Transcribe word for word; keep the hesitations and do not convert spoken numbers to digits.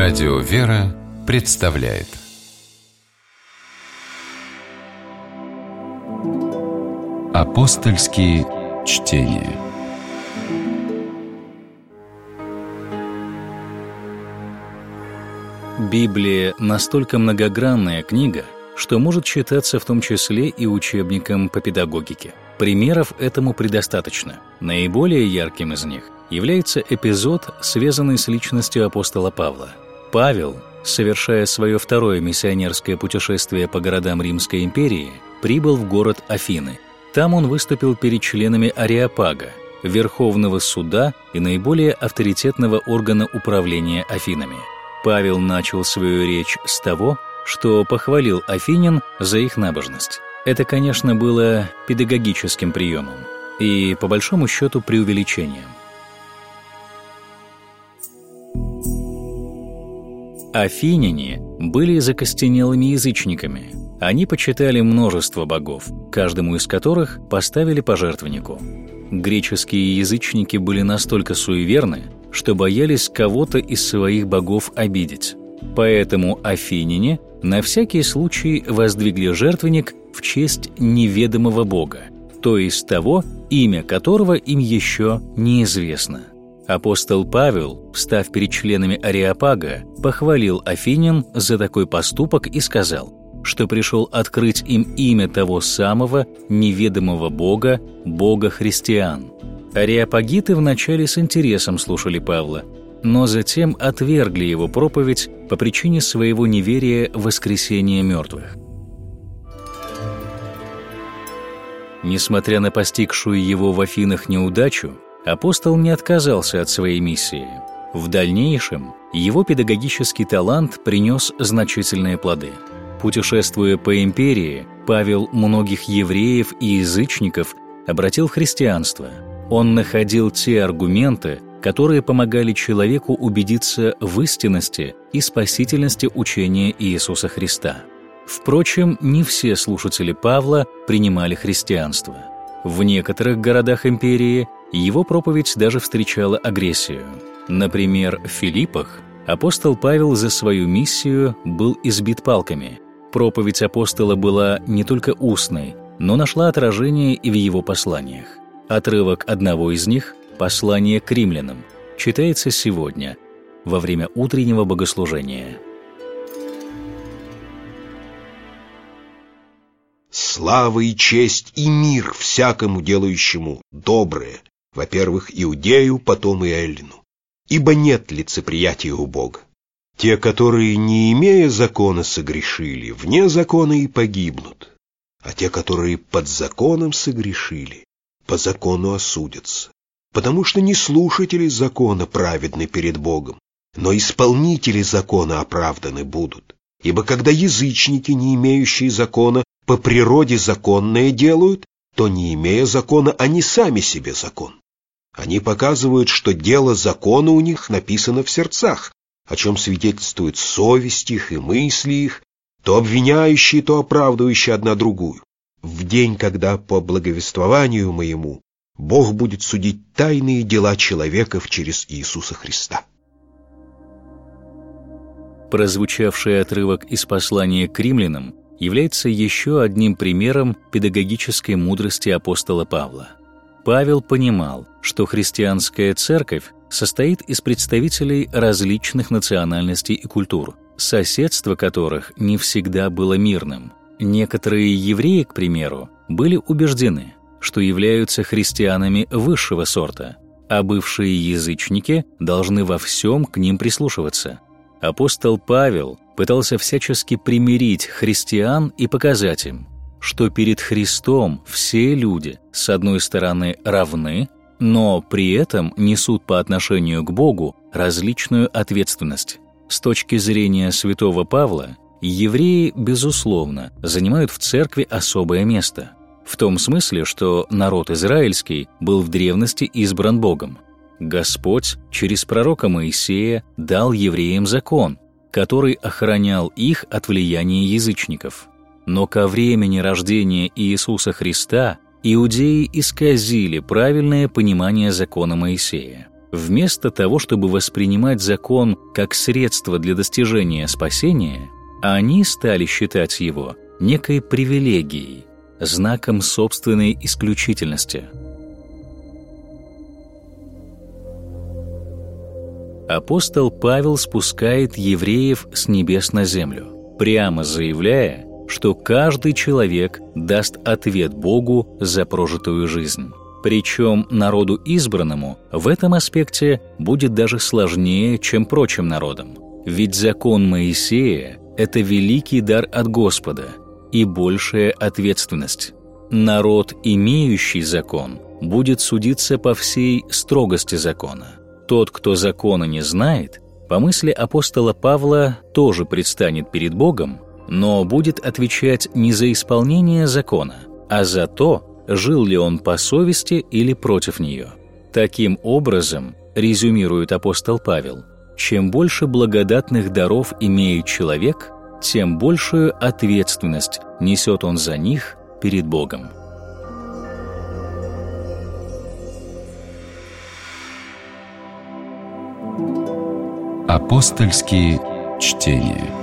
Радио «Вера» представляет Апостольские чтения. Библия настолько многогранная книга, что может считаться в том числе и учебником по педагогике. Примеров этому предостаточно. Наиболее ярким из них является эпизод, связанный с личностью апостола Павла. Павел, совершая свое второе миссионерское путешествие по городам Римской империи, прибыл в город Афины. Там он выступил перед членами Ареопага, Верховного суда и наиболее авторитетного органа управления Афинами. Павел начал свою речь с того, что похвалил афинян за их набожность. Это, конечно, было педагогическим приемом и, по большому счету, преувеличением. Афиняне были закостенелыми язычниками. Они почитали множество богов, каждому из которых поставили по жертвеннику. Греческие язычники были настолько суеверны, что боялись кого-то из своих богов обидеть. Поэтому афиняне на всякий случай воздвигли жертвенник в честь неведомого бога, то есть того, имя которого им еще неизвестно. Апостол Павел, встав перед членами Ареопага, похвалил афинян за такой поступок и сказал, что пришел открыть им имя того самого неведомого бога, бога христиан. Ареопагиты вначале с интересом слушали Павла, но затем отвергли его проповедь по причине своего неверия в воскресение мертвых. Несмотря на постигшую его в Афинах неудачу, апостол не отказался от своей миссии. В дальнейшем его педагогический талант принес значительные плоды. Путешествуя по империи, Павел многих евреев и язычников обратил в христианство. Он находил те аргументы, которые помогали человеку убедиться в истинности и спасительности учения Иисуса Христа. Впрочем, не все слушатели Павла принимали христианство. В некоторых городах империи его проповедь даже встречала агрессию. Например, в Филиппах апостол Павел за свою миссию был избит палками. Проповедь апостола была не только устной, но нашла отражение и в его посланиях. Отрывок одного из них, «Послание к римлянам», читается сегодня, во время утреннего богослужения. Слава и честь и мир всякому делающему доброе, во-первых, иудею, потом и эллину. Ибо нет лицеприятия у Бога. Те, которые, не имея закона, согрешили, вне закона и погибнут, а те, которые под законом согрешили, по закону осудятся. Потому что не слушатели закона праведны перед Богом, но исполнители закона оправданы будут. Ибо когда язычники, не имеющие закона, по природе законное делают, то, не имея закона, они сами себе закон. Они показывают, что дело закона у них написано в сердцах, о чем свидетельствует совесть их и мысли их, то обвиняющие, то оправдывающие одна другую. В день, когда по благовествованию моему Бог будет судить тайные дела человеков через Иисуса Христа. Прозвучавший отрывок из послания к римлянам является еще одним примером педагогической мудрости апостола Павла. Павел понимал, что христианская церковь состоит из представителей различных национальностей и культур, соседство которых не всегда было мирным. Некоторые евреи, к примеру, были убеждены, что являются христианами высшего сорта, а бывшие язычники должны во всем к ним прислушиваться. Апостол Павел пытался всячески примирить христиан и показать им, что перед Христом все люди, с одной стороны, равны, но при этом несут по отношению к Богу различную ответственность. С точки зрения святого Павла, евреи, безусловно, занимают в церкви особое место, в том смысле, что народ израильский был в древности избран Богом. Господь через пророка Моисея дал евреям закон, который охранял их от влияния язычников. Но ко времени рождения Иисуса Христа иудеи исказили правильное понимание закона Моисея. Вместо того, чтобы воспринимать закон как средство для достижения спасения, они стали считать его некой привилегией, знаком собственной исключительности. Апостол Павел спускает евреев с небес на землю, прямо заявляя, что каждый человек даст ответ Богу за прожитую жизнь. Причем народу избранному в этом аспекте будет даже сложнее, чем прочим народам. Ведь закон Моисея – это великий дар от Господа и большая ответственность. Народ, имеющий закон, будет судиться по всей строгости закона. Тот, кто закона не знает, по мысли апостола Павла, тоже предстанет перед Богом, но будет отвечать не за исполнение закона, а за то, жил ли он по совести или против нее. Таким образом, резюмирует апостол Павел, чем больше благодатных даров имеет человек, тем большую ответственность несет он за них перед Богом. Апостольские чтения.